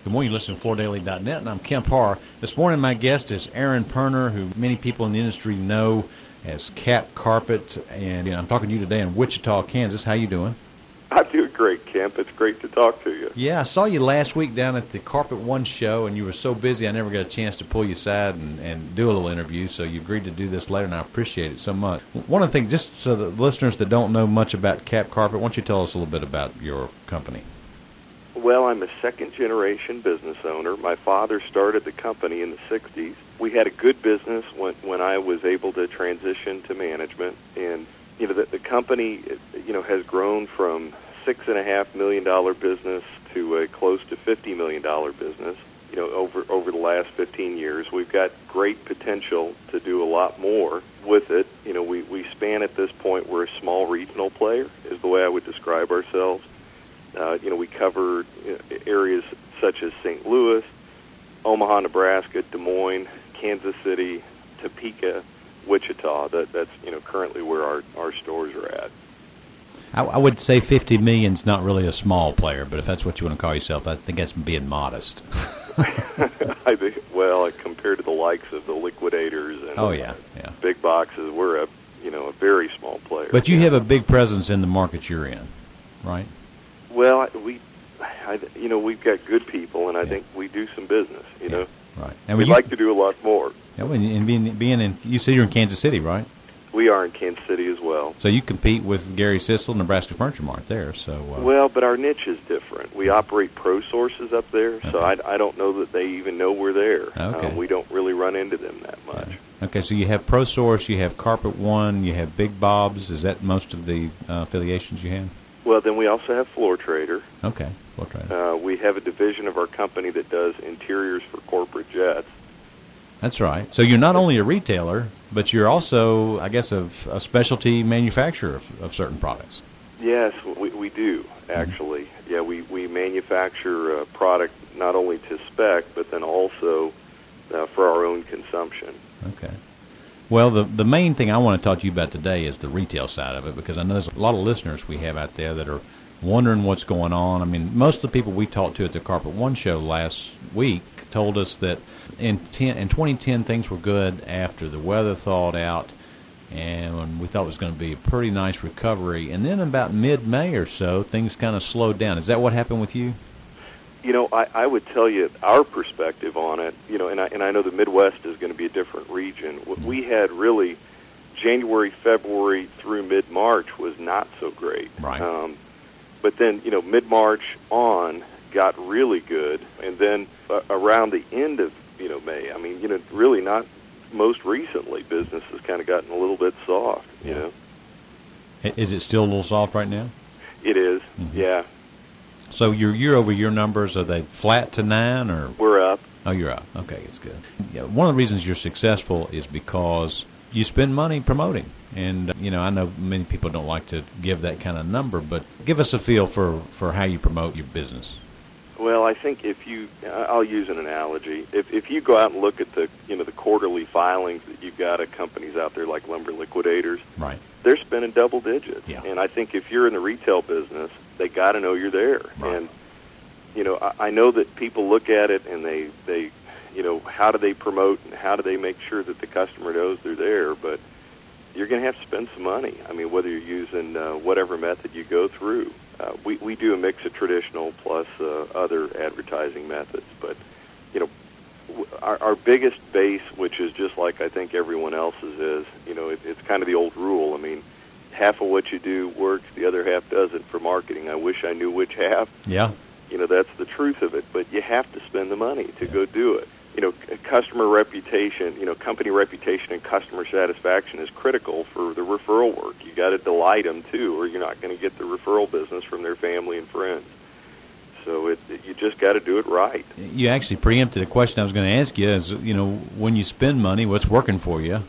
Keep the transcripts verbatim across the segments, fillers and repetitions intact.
Good morning. You listen to Floor Daily dot net, and I'm Kemp Harr. This morning, my guest is Aaron Perner, who many people in the industry know as Cap Carpet, and you know, I'm talking to you today in Wichita, Kansas. How you doing? I'm doing great, Kemp. It's great to talk to you. Yeah, I saw you last week down at the Carpet One show, and you were so busy I never got a chance to pull you aside and, and do a little interview, so you agreed to do this later, and I appreciate it so much. One of the things, just so the listeners that don't know much about Cap Carpet, why don't you tell us a little bit about your company? Well, I'm a second-generation business owner. My father started the company in the sixties. We had a good business when when I was able to transition to management, and you know the, the company you know has grown from six and a half million dollar business to a close to fifty million dollar business. You know over over the last fifteen years, we've got great potential to do a lot more with it. You know we we span at this point. We're a small regional player, is the way I would describe ourselves. Uh, you know, we cover areas such as Saint Louis, Omaha, Nebraska, Des Moines, Kansas City, Topeka, Wichita. That, that's, you know, currently where our, our stores are at. I, I would say fifty million is not really a small player, but if that's what you want to call yourself, I think that's being modest. I think, well, compared to the likes of the liquidators and oh, yeah, yeah. big boxes, we're a, you know, a very small player. But you have a big presence in the markets you're in, right? Well, we, I, you know, we've got good people, and I yeah. think we do some business. You yeah. know, right? And we'd you, like to do a lot more. Yeah, and being being in, you said you're in Kansas City, right? We are in Kansas City as well. So you compete with Gary Sissel, Nebraska Furniture Mart there. So uh, well, but our niche is different. We operate pro sources up there, okay. so I, I don't know that they even know we're there. Okay. Um, we don't really run into them that much. Yeah. Okay, so you have Pro Source, you have Carpet One, you have Big Bob's. Is that most of the uh, affiliations you have? Well, then we also have Floor Trader. Okay, Floor Trader. Uh, we have a division of our company that does interiors for corporate jets. That's right. So you're not only a retailer, but you're also, I guess, a, a specialty manufacturer of, of certain products. Yes, we, we do, actually. Mm-hmm. Yeah, we, we manufacture a product not only to spec, but then also uh, for our own consumption. Okay. Well, the the main thing I want to talk to you about today is the retail side of it, because I know there's a lot of listeners we have out there that are wondering what's going on. I mean, most of the people we talked to at the Carpet One show last week told us that in ten, in twenty ten things were good after the weather thawed out, and we thought it was going to be a pretty nice recovery. And then about mid-May or so, things kind of slowed down. Is that what happened with you? You know, I, I would tell you our perspective on it, you know, and I, and I know the Midwest is going to be a different region. What we had really, January, February through mid-March was not so great. Right. Um, but then, you know, mid-March on got really good, and then uh, around the end of, you know, May, I mean, you know, really not most recently, business has kind of gotten a little bit soft, you yeah. know. Is it still a little soft right now? It is, mm-hmm. yeah. So your year-over-year numbers, are they flat to nine? Or we're up. Oh, you're up. Okay, it's good. Yeah, one of the reasons you're successful is because you spend money promoting. And, you know, I know many people don't like to give that kind of number, but give us a feel for, for how you promote your business. Well, I think if you, I'll use an analogy. If if you go out and look at the, you know, the quarterly filings that you've got at companies out there like Lumber Liquidators, right, they're spending double digits. Yeah. And I think if you're in the retail business, they got to know you're there. Right. And, you know, I, I know that people look at it and they, they, you know, how do they promote and how do they make sure that the customer knows they're there? But you're going to have to spend some money. I mean, whether you're using uh, whatever method you go through. Uh, we, we do a mix of traditional plus uh, other advertising methods. But, you know, w- our, our biggest base, which is just like I think everyone else's is, you know, it, it's kind of the old rule. I mean, half of what you do works, the other half doesn't for marketing. I wish I knew which half. Yeah. You know, that's the truth of it. But you have to spend the money to yeah. go do it. You know, customer reputation, you know, company reputation and customer satisfaction is critical for the referral work. You got to delight them too, or you're not going to get the referral business from their family and friends. So it, it you just got to do it right. You actually preempted a question I was going to ask you. Is, you know, when you spend money, what's working for you?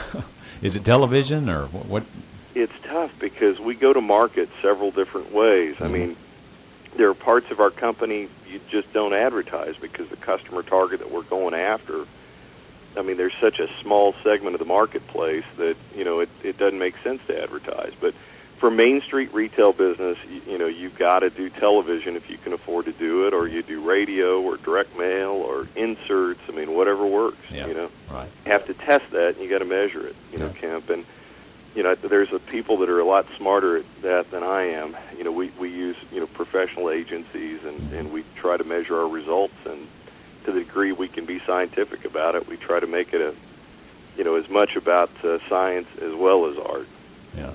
Is it television or what? It's tough because we go to market several different ways. Mm-hmm. I mean, there are parts of our company you just don't advertise because the customer target that we're going after, I mean, there's such a small segment of the marketplace that, you know, it, it doesn't make sense to advertise. But for Main Street retail business, you, you know, you've got to do television if you can afford to do it, or you do radio or direct mail or inserts. I mean, whatever works. Yeah, you know, right. You have to test that, and you got to measure it. You Yeah. know, Kemp, and you know, there's a people that are a lot smarter at that than I am. You know, we we use you know professional agencies, and Mm-hmm. and we try to measure our results, and to the degree we can be scientific about it, we try to make it a you know as much about uh, science as well as art. Yeah.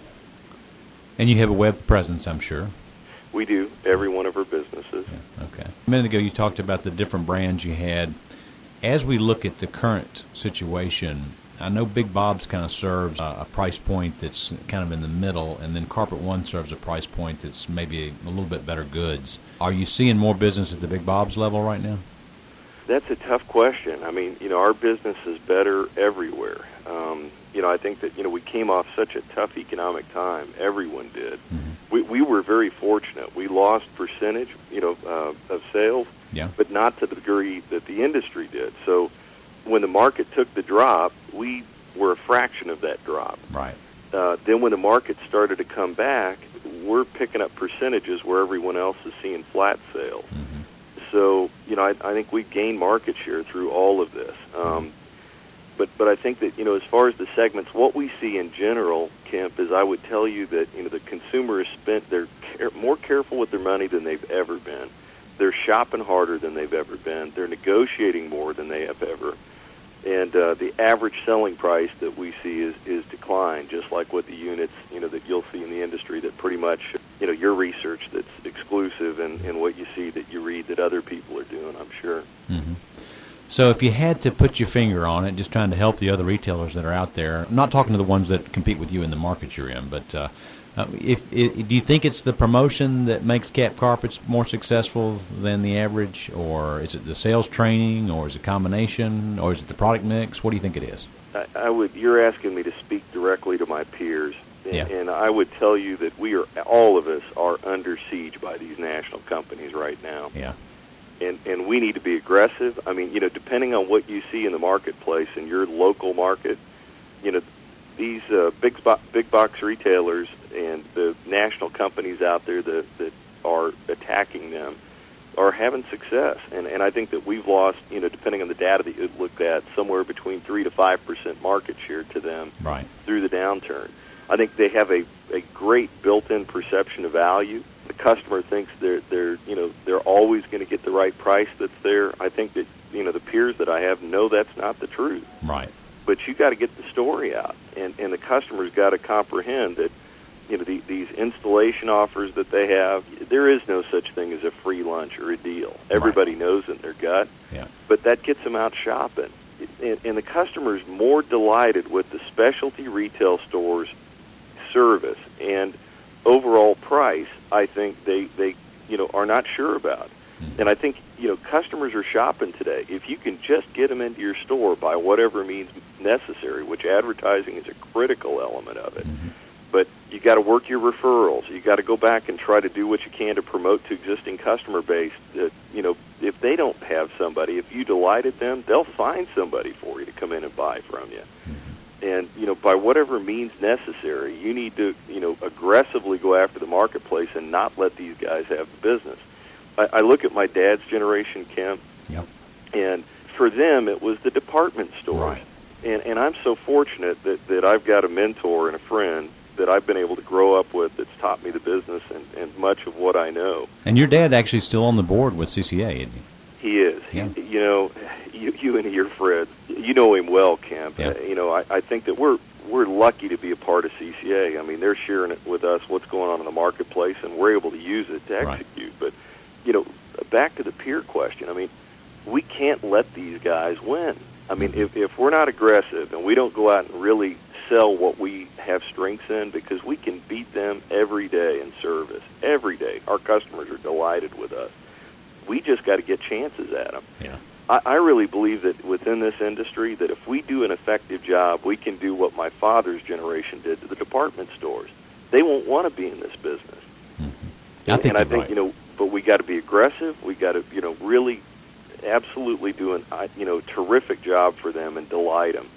And you have a web presence, I'm sure. We do, every one of our businesses. Yeah, okay. A minute ago you talked about the different brands you had. As we look at the current situation, I know Big Bob's kind of serves a, a price point that's kind of in the middle, and then Carpet One serves a price point that's maybe a, a little bit better goods. Are you seeing more business at the Big Bob's level right now? That's a tough question. I mean, you know, our business is better everywhere. Um, you know, I think that, you know, we came off such a tough economic time. Everyone did. Mm-hmm. We we were very fortunate. We lost percentage, you know, uh, of sales, Yeah. but not to the degree that the industry did. So when the market took the drop, we were a fraction of that drop. Right. Uh, then when the market started to come back, we're picking up percentages where everyone else is seeing flat sales. Mm-hmm. So, you know, I, I think we've gained market share through all of this. Um, but but I think that, you know, as far as the segments, what we see in general, Kemp, is I would tell you that, you know, the consumer is spent, they're care, more careful with their money than they've ever been. They're shopping harder than they've ever been. They're negotiating more than they have ever. And uh, the average selling price that we see is, is declined, just like what the units, you know, that you'll see in the industry that pretty much, you know, your research that's exclusive and, and what you see that you read that other people are doing, I'm sure. Mm-hmm. So if you had to put your finger on it, just trying to help the other retailers that are out there, I'm not talking to the ones that compete with you in the market you're in, but uh, uh, if, if do you think it's the promotion that makes Cap Carpets more successful than the average, or is it the sales training, or is it a combination, or is it the product mix? What do you think it is? I, I would. You're asking me to speak directly to my peers, and, Yeah. and I would tell you that we are, all of us are under siege by these national companies right now. Yeah. And, and we need to be aggressive. I mean, you know, depending on what you see in the marketplace in your local market, you know, these uh, big bo- big box retailers and the national companies out there that, that are attacking them are having success. And, and I think that we've lost, you know, depending on the data that you look at, somewhere between three to five percent market share to them Right. through the downturn. I think they have a, a great built-in perception of value. The customer thinks they're they're you know they're always going to get the right price that's there. I think that you know the peers that I have know that's not the truth. Right. But you got to get the story out, and and the customer's got to comprehend that you know the, these installation offers that they have. There is no such thing as a free lunch or a deal. Everybody Right. knows in their gut. Yeah. But that gets them out shopping, and, and the customer's more delighted with the specialty retail stores' service and overall price. I think they, they you know are not sure about. Mm-hmm. And I think you know customers are shopping today. If you can just get them into your store by whatever means necessary, which advertising is a critical element of it. Mm-hmm. But you got to work your referrals. You got to go back and try to do what you can to promote to existing customer base. That you know if they don't have somebody, if you delighted them, they'll find somebody for you to come in and buy from you. Mm-hmm. And, you know, by whatever means necessary, you need to, you know, aggressively go after the marketplace and not let these guys have the business. I, I look at my dad's generation, Kemp, Yep. and for them it was the department stores. Right. And, and I'm so fortunate that, that I've got a mentor and a friend that I've been able to grow up with that's taught me the business and, and much of what I know. And your dad actually still on the board with C C A, isn't he? He is. Yeah. He, you know, you, you and your Fred, you know him well, Kemp. Yeah. Uh, you know, I, I think that we're we're lucky to be a part of C C A. I mean, they're sharing it with us, what's going on in the marketplace, and we're able to use it to Right. execute. But, you know, back to the peer question, I mean, we can't let these guys win. I mean, if, if we're not aggressive and we don't go out and really sell what we have strengths in, because we can beat them every day in service, every day. Our customers are delighted with us. We just got to get chances at them. Yeah. I, I really believe that within this industry, that if we do an effective job, we can do what my father's generation did to the department stores. They won't want to be in this business. Mm-hmm. I think and I you're think right. you know, but we got to be aggressive. We got to you know really, absolutely do an uh, you know terrific job for them and delight them. Mm-hmm.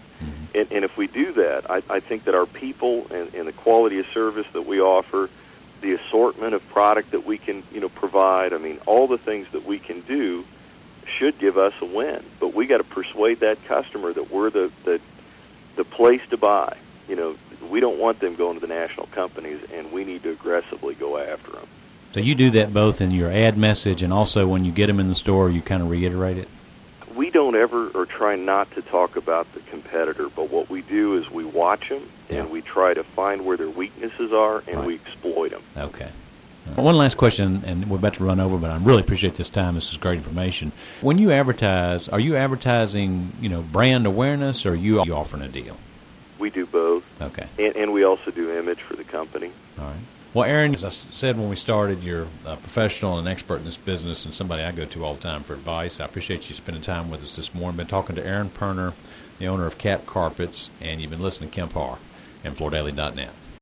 And, and if we do that, I, I think that our people and, and the quality of service that we offer, the assortment of product that we can, you know, provide, I mean, all the things that we can do should give us a win. But we got to persuade that customer that we're the, the the place to buy. You know, we don't want them going to the national companies, and we need to aggressively go after them. So you do that both in your ad message and also when you get them in the store, you kind of reiterate it? We don't ever or try not to talk about the competitor, but what we do is we watch them, Yeah. and we try to find where their weaknesses are, and Right. we exploit them. Okay. One last question, and we're about to run over, but I really appreciate this time. This is great information. When you advertise, are you advertising, you know, brand awareness, or are you, you offering a deal? We do both, Okay. and, and we also do image for the company. All right. Well, Aaron, as I said when we started, you're a professional and expert in this business and somebody I go to all the time for advice. I appreciate you spending time with us this morning. Been talking to Aaron Perner, the owner of Cap Carpets, and you've been listening to Kemp Harr and Florida Daily dot net.